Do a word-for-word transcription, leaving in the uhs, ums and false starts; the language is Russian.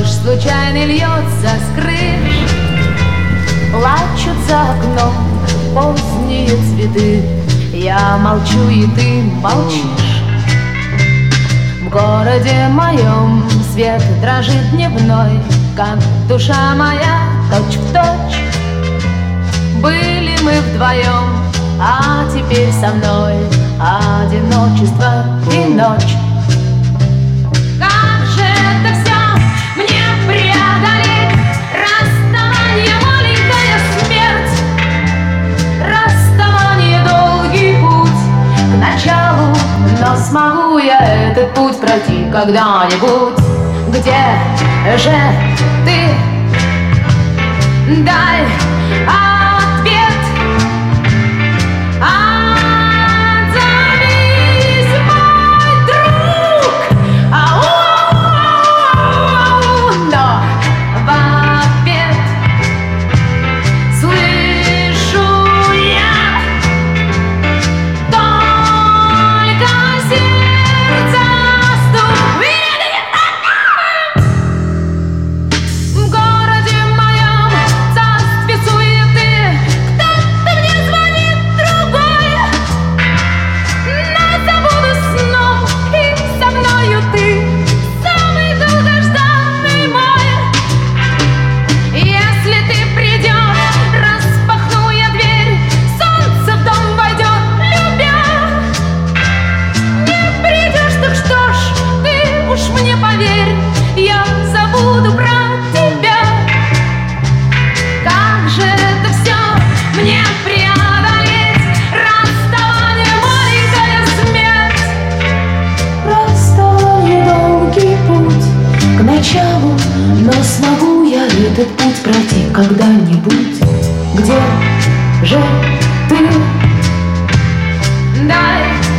Дождь случайно льется с крыш, плачут за окном поздние цветы. Я молчу, и ты молчишь. В городе моем свет дрожит дневной, как душа моя точь в точь. Были мы вдвоем, а теперь со мной одиночество и ночь. Как же это все мне преодолеть? Расставание, маленькая смерть, расставание, долгий путь к началу. Но смогу я этот путь пройти когда-нибудь? Где же ты? Дай ответ. Отзовись, мой друг. Ау, но в ответ слышу я только сердце стук. В городе моем царстве суеты кто-то мне звонит, другой. Но забуду сном, и со мною ты, самый долгожданный мой. Если ты придешь, распахну я дверь, солнце в дом войдет, любя. Не придешь, так что ж, ты уж мне поверь, я забуду про тебя. Как же это все мне преодолеть? Расставание, маленькая смерть, расставание, долгий путь к началу. Но смогу я этот путь пройти когда-нибудь? Где же ты? Дай